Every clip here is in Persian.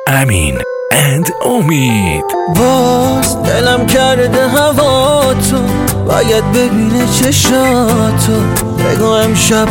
امین and امید. باز دلم کرده هوا تو، باید ببینه چشاتو، بگو امشب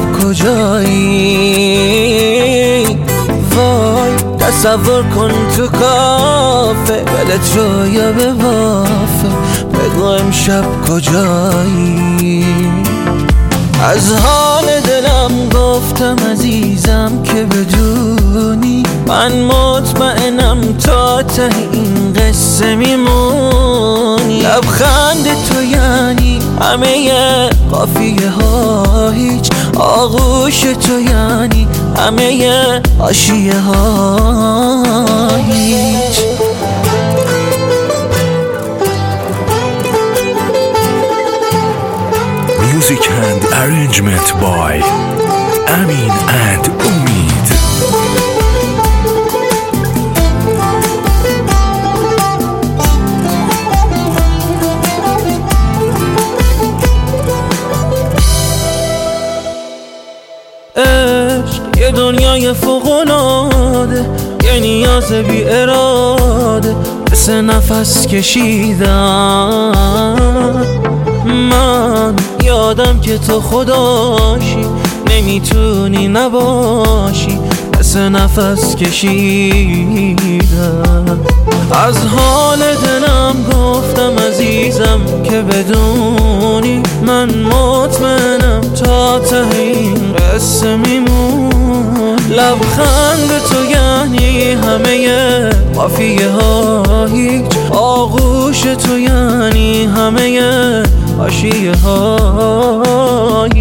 کجایی. وای تصور کن تو کافه، دلت رو یا به وافه، بگو امشب کجایی. از حال دلم گفتم عزیزم که بدونی، من مطمئنم تا ته این قصه میمونی. لبخند تو یعنی همه قافیه ها، هیچ آغوش تو یعنی همه حاشیه ها هیچ. Music and arrangement by Amin and Umid. عشق یه دنیای فوق‌العاده، یه نیاز بی اراده، مثل نفس کشیدم. من یادم که تو خداشی، نمیتونی نباشی، مثل نفس کشیدم. از حال دلم گفتم عزیزم که بدونی، من مطمئنم تا ته این قصه میمون. لبخند تو یعنی همه قافیه ها، هیچ آغوش تو یعنی همه حاشیه ها